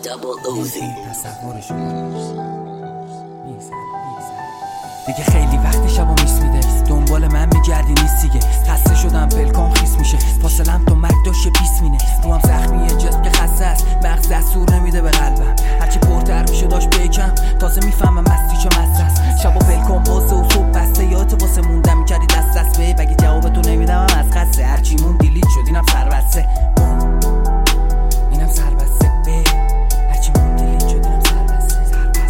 Double Uzi. دیگه خیلی وقت شبا میس میده، دنبال من میگردی نیست دیگه. خسته شدم پلکام خیس میشه، فاصلم تو مرگ داشته پیس مینه. روم زخمیه جسم که خسته است، مغز دستور نمیده به قلبم. هرچی پرتر میشه داشت بیکم، تازه میفهمم مستی چه مست است. شبا پلکام بازه و صبح بسته، یادت واسه موندم میکردی دست دست به بگی جواب تو نمیدم از خسته. هرچی مون دیلیت شد اینم سربسته، اینم سربسته به هرچی مون دیلیت شد اینم سربسته.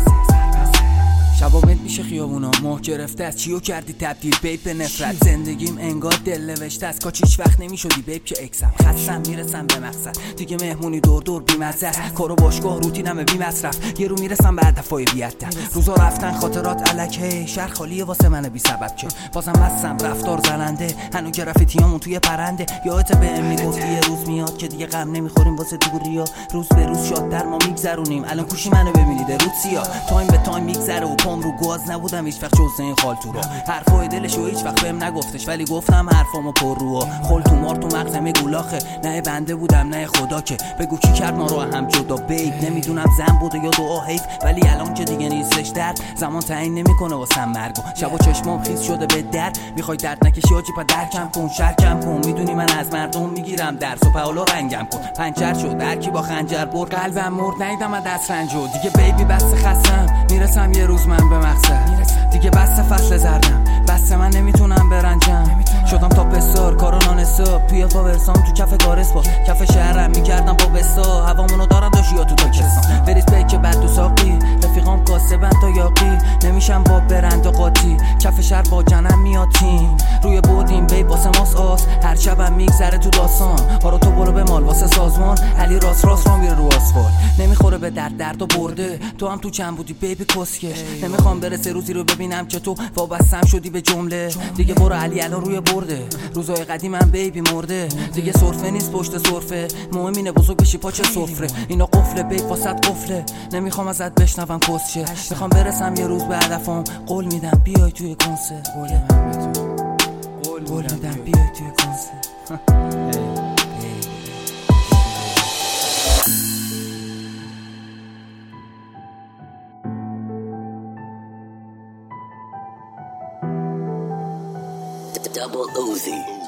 شبا بنت میشه خیابونا، ماه گرفته از چیو کردی تبدیل بیب به نفرت. زندگیم انگار دل نوشته از کاچ هیچ وقت نمیشدی بیب که اکسم. خستم میرسم به مقصد، دیگه مهمونی دور دور بی‌مزه است. کارو باشگاه روتینمه بی مصرف، یه رو میرسم به هدفای بی‌هدف. روزا رفتن خاطرات الکه، شهر خالیه واسه من بی سبب که بازم مستم رفتار زننده. هنوز گرافیتیامون توی پرنده، یادت بهم میگفتی یه روز میاد که دیگه غم نمیخوریم واسه دوریا. روز به روز شادتر ما میگذرونیم، الان کوشی منو ببینید رود سیاه. تایم به تایم میگذره و پام رو گاز نبودم هیچ وقت جز این خالتو رو. حرفای دلشو هیچ وقت بهم نگفتش، ولی گفتم حرفامو پر رو. خل تو مار تو مغزم گولاخه، نه بنده بودم نه خدا که بگو کی کرد ما رو هم جدا بیب. نمیدونم زن بوده یا دعا حیف، ولی الان که دیگه نیستش درد، زمان تعیین نمیکنه واسم مرگو. شب و چشمام خیس شده به در، میخوای درد نکشی آجی پا درکم کن شرکم کن. میدونی من از مردم میگیرم درس و پاولو رنگم کن. پنچر شد درکی با خنجر برد، قلبم مرد نیدم از دست رنجو. دیگه بیبی بس خستم، میرسم یه روز من به مقصد. دیگه بس فصل زردم، بس من نمیتونم برنجم. شدم تا بسار کارو نانستاب، توی فاورسام تو کف کارسپا. کف شهرم میکردم با بسا، هوامونو دارم داشت یا تو تاکستان. بریز پیک بعد تو ساقی، رفیقام کاسبن تا یاقی. نمیشم با برند و قاطی، کف شهر با جنم میاد تیم. روی بودیم بی باسه ماس آس، هر شبم میگذره تو داستان. هارو تو برو به مال واسه سازمان، علی راست راست رو میره رو آسفالت. نمیخوره به درد و برده، تو هم تو چند بودی بیبی کسکش. نمیخوام برسه روزی رو ببینم که تو وابستم شدی به جمله. دیگه برو علی الان روی برده، روزای قدیمم بیبی مرده. دیگه سرفه نیست پشت سرفه، مهم اینه بزرگ بشی پاچه سفره. اینا قفله بیب واسط قفله، نمیخوام ازت بشنوم کسشه. میخوام برسم یه روز به هدفم، قول میدم بیای توی کنسرت. قول میدم بیای توی کنسرت. Double Uzi.